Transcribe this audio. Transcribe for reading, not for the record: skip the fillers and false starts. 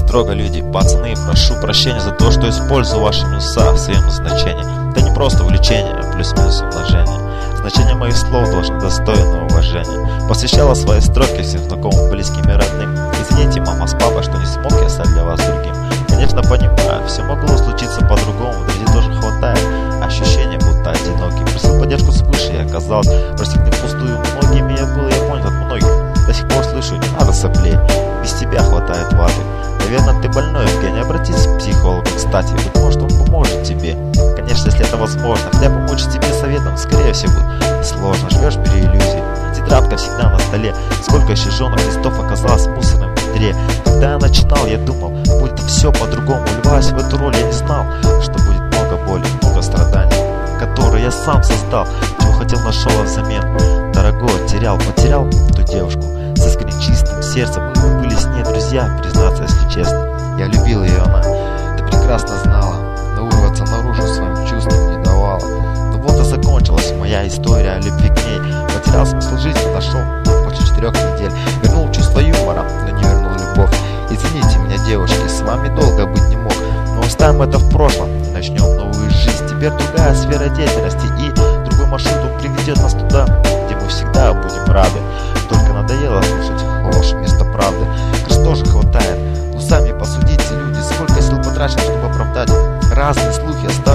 строго, люди, пацаны, прошу прощения за то, что использую ваши минуса в своем назначении. Это не просто увлечение, а плюс-минус умножение. Значение моих слов должно достойно уважения. Посвящала свои строки всем знакомым, близким и родным. Извините, мама с папой, что не смог я стать для вас другим. Конечно, понимаю, все могло случиться по-другому, друзей тоже хватает. Ощущение будто одинокий. Просил поддержку свыше, я оказалось, просил не впустую. Многими я был, я понял от многих. До сих пор слышу, не надо соплей, без тебя хватает ваты. Наверное, ты больной, Евгений, обратись к психологу, кстати, быть может, он поможет тебе. Конечно, если это возможно, хотя помочь тебе советом, скорее всего, будет сложно, живешь в иллюзии. Тетрадка всегда на столе, сколько еще жженых листов оказалось в мусорном ведре. Когда я начинал, я думал, будет все по-другому. Вливаясь в эту роль, я не знал, что будет много боли, много страданий, которые я сам создал, чего хотел, нашел взамен. Дорогое терял, потерял ту девушку с искренне чистым сердцем. Мы были с ней друзья, признаться, если честно. Я любил ее, она ты прекрасно знала, но вырваться наружу своим чувствам не давала. Но вот и закончилась моя история о любви к ней. Потерял смысл жизни, нашел после 4 недель. Вернул чувство юмора, но не вернул любовь. Извините меня, девушки, с вами долго быть не мог, но оставим это в прошлом и начнем новую жизнь. Теперь другая сфера деятельности, и другой маршрут приведет нас туда, где мы всегда будем рады. Только надоело слушать ложь вместо правды. Крыс тоже хватает, но сами посудите, люди, сколько сил потрачено, чтобы оправдать разные слухи.